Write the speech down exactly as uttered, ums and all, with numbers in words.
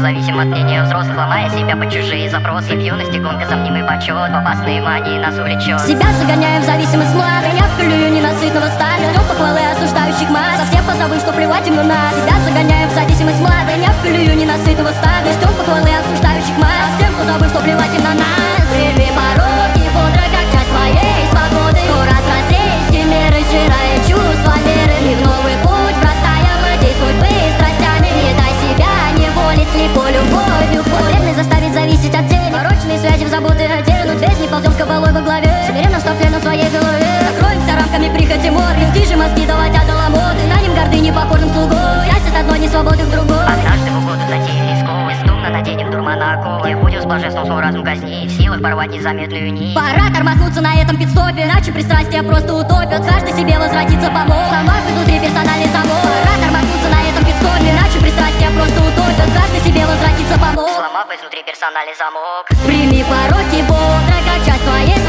зависим от мнения взрослых, ломая себя под чужие запросы. В юности гонка за мнимый почет, в опасные мании нас увлечет. Себя загоняем в зависимость млад, меня в колею ненасытного сталя. Ждем похвалы осуждающих масс, совсем позабыв, что плевать им на нас. Себя загоняем в зависимость млад, меня в колею ненасытного сталя. Ждем похвалы осуждающих масс, совсем позабыв, что плевать им на нас. Прими пороки, бодро как часть твоей свободы. Сто раз разрезьте меры, сжирая чувства веры. И в новый путь простая владей судьбы страстями. Не дай себя неволе слепой любовью. Потребность заставить зависеть от денег, порочные связи в заботы оденут. Весь не ползем с кабалой во главе, смиренно став в своей голове. Закроемся рамками прихоти мод, престижи мозги доводя до ломоты. Станем горды непокорным слугой, счастье от одной, не свободы в другой. Однажды в угоду затея рисковой, стумно наденем дурмана оков. Где будем с блаженством свой разум казнить, в силах порвать незаметную нить. Пора тормознуться на этом пидстопе, иначе пристрастия просто утопят. Каждый себе возвратится помог, сломав изнутри персональный замок. Пора тормознуться на этом пидстопе, иначе пристрастия просто утопят. Каждый себе возвратится помог, сломав изнутри персональный замок. Прими пороки бодро, как часть твоей